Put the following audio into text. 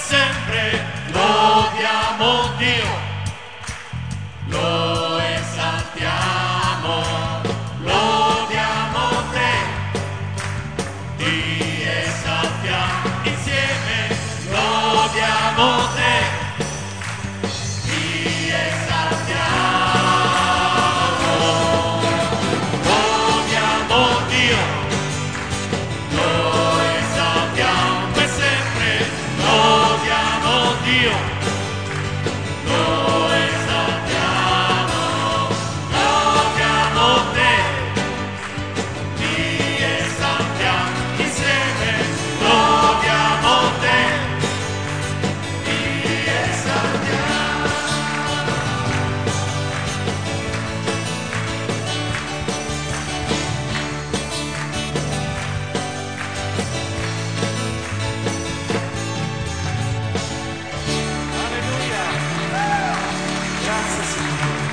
sempre lodiamo Dio, lo esaltiamo, lodiamo te, ti esaltiamo, insieme lodiamo te, ti esaltiamo, lodiamo Dio, lo esaltiamo e sempre lodiamo Dio, lo esaltiamo, lodiamo te, ti esaltiamo, insieme lodiamo te, ti esaltiamo. Alleluia. Grazie Signore.